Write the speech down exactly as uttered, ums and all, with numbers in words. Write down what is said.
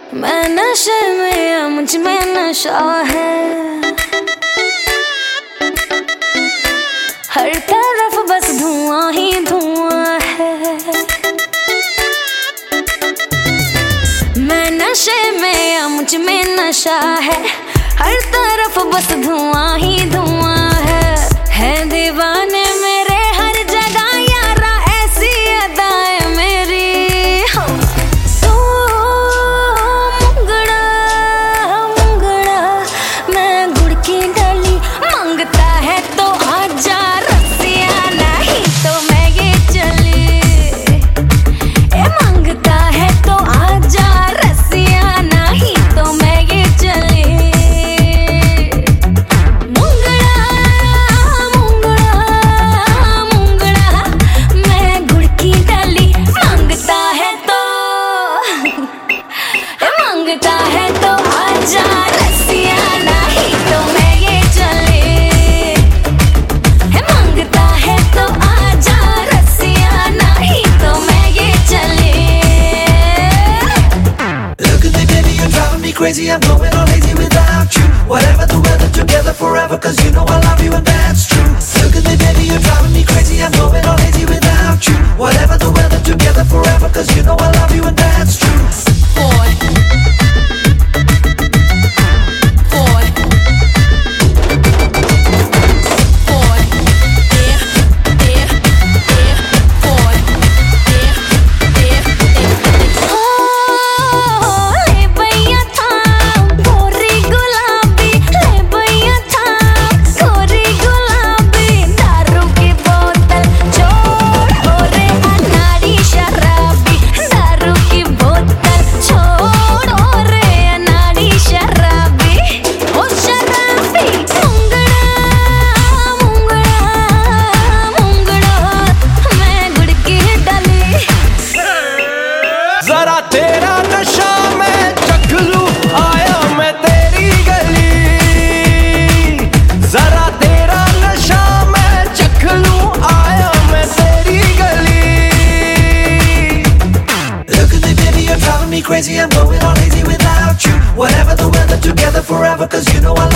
मैं नशे में या मुझ में नशा है, हर तरफ बस धुआं ही धुआं है। मैं नशे में या मुझ में नशा है, हर तरफ बस धुआं ही धुआं है। है दीवाने मेरे हर जगह यारा ऐसी अदाएं मेरी। तू मुंगड़ा मुंगड़ा मैं गुड़ की डली, मांगता है तो आजा रसिया, नहीं तो मैं ये चली। ए मांगता है तो आजा रसिया, नहीं तो मैं ये चली। मांगता है तो आजा रसिया, नहीं तो मैं ये चली। मांगता है तो आजा रसिया, नहीं तो मैं ये चली। Look at me baby, you're driving me crazy, I'm going all lazy without you. Whatever the weather, together forever, cause you know I love you and that's true. Look at me baby, you're driving me crazy, I'm going all lazy without you. Whatever the weather, together forever, cause you know I love you and that's true. Boy. जरा तेरा नशा मैं चख लूं, आया मैं तेरी गली। जरा तेरा नशा मैं चख लूं, आया मैं तेरी गली। Look at me baby, you're driving me crazy, I'm going all lazy without you. Whatever the weather, together forever, cause you know I